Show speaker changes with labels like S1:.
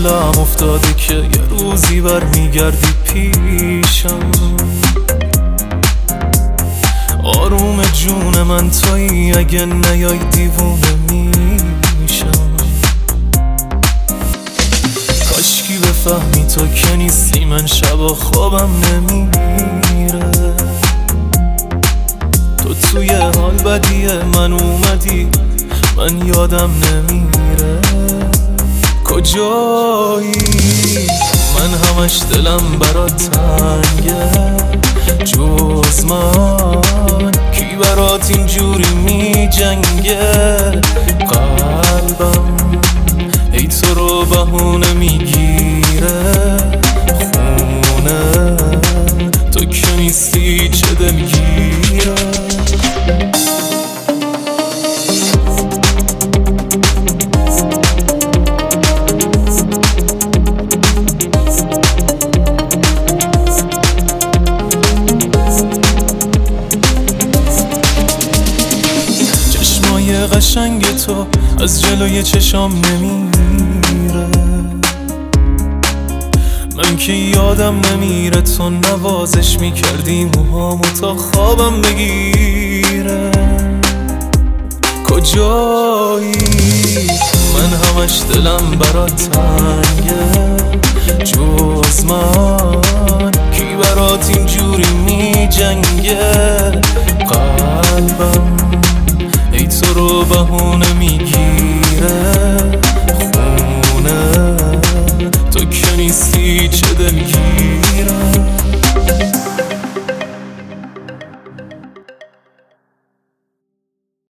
S1: دلم افتاده که یه روزی برمیگردی پیشم. آروم جون من تویی، اگه نیای دیوونه میشم. کاشکی بفهمی تو که نیستی، من شبا خوابم نمیره. تو توی حال بدیه من اومدی، من یادم نمیره. کجایی؟ من همش دلم برات تنگه، جز من کی برات اینجوری می جنگه؟ قلبم ای تو رو بهونه میگیره، خونه تو که نیستی چه دلگیره. قشنگ تو از جلوی چشام نمیره، من که یادم نمیره تو نوازش میکردی موهامو تا خوابم بگیره. کجایی؟ من همش دلم برات تنگه، جز من کی برات اینجوری میجنگه؟ قلبم ای تو رو بهونه میگی